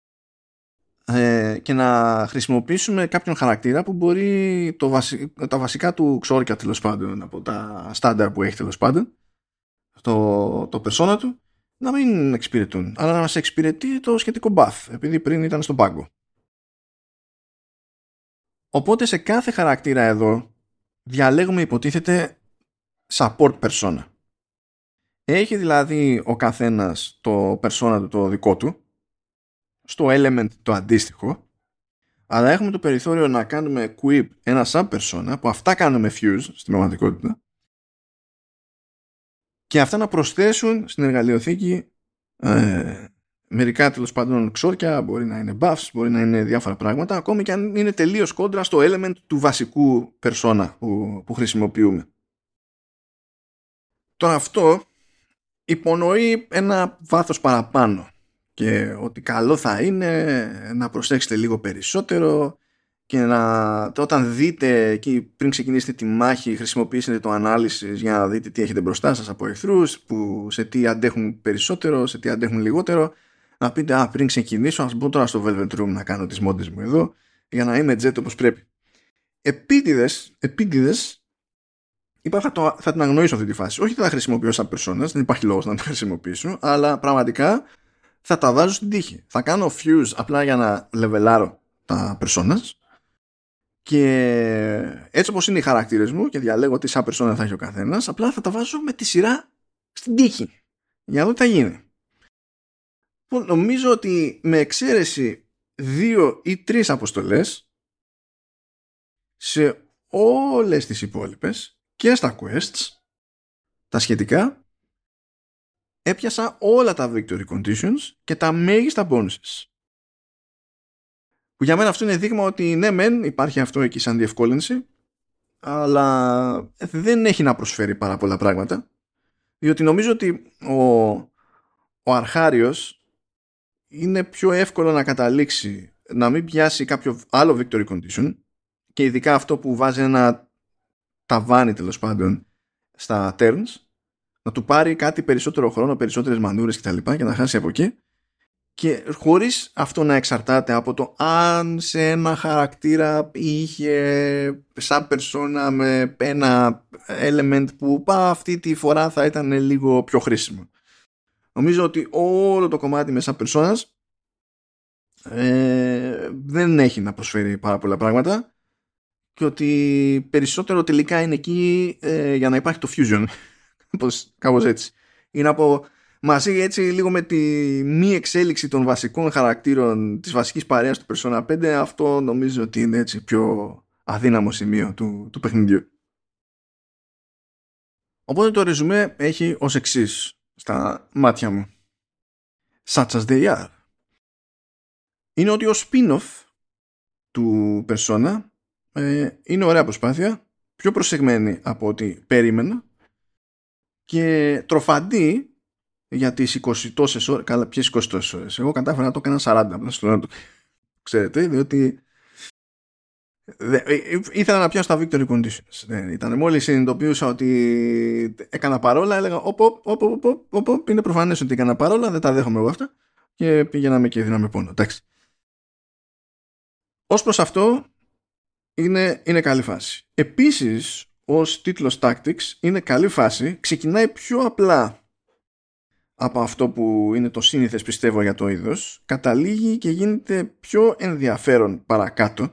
και να χρησιμοποιήσουμε κάποιον χαρακτήρα που μπορεί το βασι... τα βασικά του ξόρκια τέλος πάντων από τα στάνταρ που έχει τέλος πάντων το, το persona του να μην εξυπηρετούν, αλλά να μας εξυπηρετεί το σχετικό buff, επειδή πριν ήταν στον πάγκο. Οπότε σε κάθε χαρακτήρα εδώ διαλέγουμε, υποτίθεται, support persona. Έχει δηλαδή ο καθένας το persona του το δικό του, στο element το αντίστοιχο, αλλά έχουμε το περιθώριο να κάνουμε quip ένα sub-persona, που αυτά κάνουμε fuse στην πραγματικότητα, και αυτά να προσθέσουν στην εργαλειοθήκη ε, μερικά τέλος πάντων ξόρκια, μπορεί να είναι buffs, μπορεί να είναι διάφορα πράγματα, ακόμη και αν είναι τελείως κόντρα στο element του βασικού persona που, που χρησιμοποιούμε. Τώρα αυτό υπονοεί ένα βάθος παραπάνω και ότι καλό θα είναι να προσέξετε λίγο περισσότερο και να όταν δείτε εκεί πριν ξεκινήσετε τη μάχη χρησιμοποιήσετε το analysis για να δείτε τι έχετε μπροστά σας από εχθρούς, που σε τι αντέχουν περισσότερο, σε τι αντέχουν λιγότερο, να πείτε α, πριν ξεκινήσω ας μπω τώρα στο Velvet Room να κάνω τις μόντες μου εδώ για να είμαι jet όπως πρέπει. Επίτηδες, επίτηδες είπα θα, το, θα την αγνοήσω αυτή τη φάση. Όχι ότι θα χρησιμοποιώ σαν personas, δεν υπάρχει λόγος να την χρησιμοποιήσω, αλλά πραγματικά θα τα βάζω στην τύχη. Θα κάνω fuse απλά για να λεβελάρω τα personas και έτσι όπως είναι οι χαρακτήρες μου και διαλέγω τι σαν persona θα έχει ο καθένας, απλά θα τα βάζω με τη σειρά στην τύχη για να δω τι θα γίνει. Νομίζω ότι με εξαίρεση δύο ή τρεις αποστολές σε όλες τις υπόλοιπες και στα quests τα σχετικά έπιασα όλα τα victory conditions και τα μέγιστα bonuses, που για μένα αυτό είναι δείγμα ότι ναι μεν υπάρχει αυτό εκεί σαν διευκόλυνση, αλλά δεν έχει να προσφέρει πάρα πολλά πράγματα, διότι νομίζω ότι ο, ο αρχάριος είναι πιο εύκολο να καταλήξει να μην πιάσει κάποιο άλλο victory condition, και ειδικά αυτό που βάζει ένα ταβάνι τέλος πάντων στα turns, να του πάρει κάτι περισσότερο χρόνο, περισσότερες μανούρες κτλ. Και να χάσει από εκεί, και χωρίς αυτό να εξαρτάται από το αν σε ένα χαρακτήρα είχε σαν persona με ένα element που πά, αυτή τη φορά θα ήταν λίγο πιο χρήσιμο. Νομίζω ότι όλο το κομμάτι με σαν personas ε, δεν έχει να προσφέρει πάρα πολλά πράγματα, και ότι περισσότερο τελικά είναι εκεί ε, για να υπάρχει το fusion. Κάπως έτσι. Είναι από μαζί έτσι λίγο με τη μη εξέλιξη των βασικών χαρακτήρων της βασικής παρέας του Persona πέντε. Αυτό νομίζω ότι είναι έτσι πιο αδύναμο σημείο του, του παιχνιδιού. Οπότε το ρεζουμέ έχει ως εξής στα μάτια μου. Such as they are. Είναι ότι ο spin-off του Persona ε, είναι ωραία προσπάθεια, πιο προσεγμένη από ό,τι περίμενα, και τροφαντή για τις είκοσι τόσες ώρες. Καλά, ποιες είκοσι τόσες ώρες? Εγώ κατάφερα να το έκανα σαράντα. Ξέρετε, διότι ήθελα να πιάσω τα victory conditions. Δεν ήταν. Μόλις συνειδητοποιούσα ότι έκανα παρόλα, έλεγα οπ, οπ, οπ, οπ, είναι προφανές ότι έκανα παρόλα, δεν τα δέχομαι εγώ αυτά, και πήγαιναμε και δίναμε πόνο. Εντάξει. Ως προς αυτό είναι, είναι καλή φάση. Επίσης, ως τίτλος Tactics είναι καλή φάση, ξεκινάει πιο απλά από αυτό που είναι το σύνηθες πιστεύω για το είδος, καταλήγει και γίνεται πιο ενδιαφέρον παρακάτω,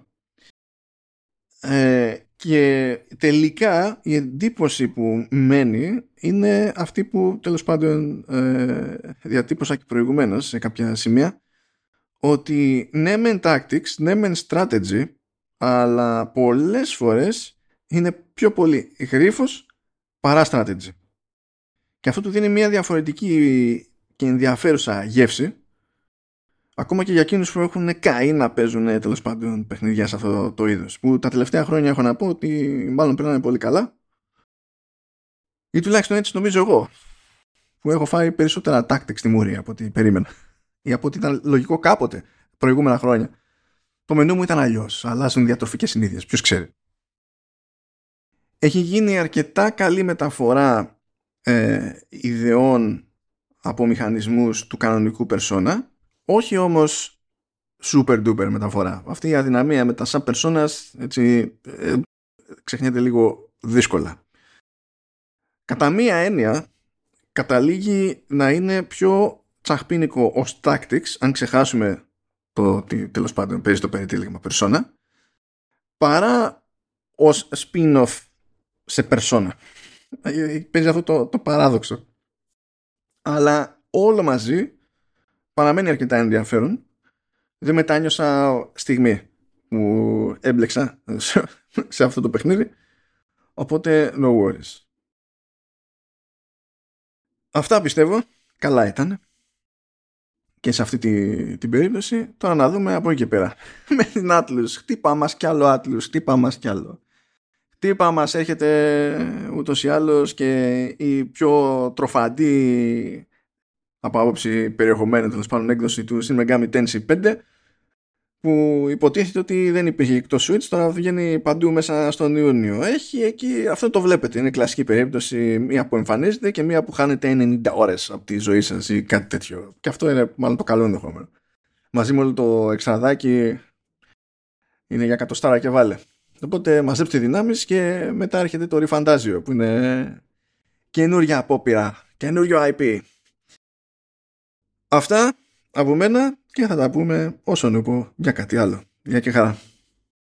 ε, και τελικά η εντύπωση που μένει είναι αυτή που τέλος πάντων ε, διατύπωσα και προηγουμένως σε κάποια σημεία, ότι ναι μεν tactics, ναι μεν strategy, αλλά πολλές φορές είναι πιο πολύ γρίφος παρά strategy. Και αυτό του δίνει μια διαφορετική και ενδιαφέρουσα γεύση, ακόμα και για εκείνους που έχουν καεί να παίζουν τέλος πάντων παιχνίδια σε αυτό το είδος, που τα τελευταία χρόνια έχω να πω ότι μάλλον περνάνε πολύ καλά, ή τουλάχιστον έτσι νομίζω εγώ, που έχω φάει περισσότερα tactics στη μούρη από ό,τι περίμενα, ή από ό,τι ήταν λογικό κάποτε προηγούμενα χρόνια. Το μενού μου ήταν αλλιώς, αλλάζουν διατροφικές συνήθειες, ποιος ξέρει. Έχει γίνει αρκετά καλή μεταφορά ε, ιδεών από μηχανισμούς του κανονικού Persona, όχι όμως super duper μεταφορά. Αυτή η αδυναμία με τα sub personas έτσι ε, ξεχνιέται λίγο δύσκολα. Κατά μία έννοια καταλήγει να είναι πιο τσαχπίνικο ως tactics, αν ξεχάσουμε το ότι τέλος πάντων παίζει το περιτύλιγμα Persona, παρά ως spin-off σε Persona. Παίζει αυτό το, το παράδοξο. Αλλά όλο μαζί παραμένει αρκετά ενδιαφέρον, δεν μετάνιωσα στιγμή που έμπλεξα σε αυτό το παιχνίδι, οπότε no worries. Αυτά πιστεύω καλά ήταν και σε αυτή τη, την περίπτωση. Τώρα να δούμε από εκεί και πέρα με την Atlus. Χτύπα μας κι άλλο Atlus, χτύπα μας κι άλλο. Χτύπα μας έρχεται ούτως ή άλλως και η πιο τροφαντή από άποψη περιεχομένου τέλος πάντων έκδοση του Shin Megami Tensei πέντε, που υποτίθεται ότι δεν υπήρχε εκτός Switch, τώρα βγαίνει παντού μέσα στον Ιούνιο. Έχει εκεί, αυτό το βλέπετε, είναι κλασική περίπτωση, μία που εμφανίζεται και μία που χάνεται ενενήντα ώρες από τη ζωή σας ή κάτι τέτοιο. Και αυτό είναι μάλλον το καλό ενδεχόμενο. Μαζί με όλο το εξτραδάκι είναι για κατοστάρα και βάλε. Οπότε μαζέψτε δυνάμεις και μετά έρχεται το ReFantazio που είναι καινούργια απόπειρα, καινούριο άι πι. Αυτά από μένα και θα τα πούμε όσον ούπο για κάτι άλλο. Γεια και χαρά.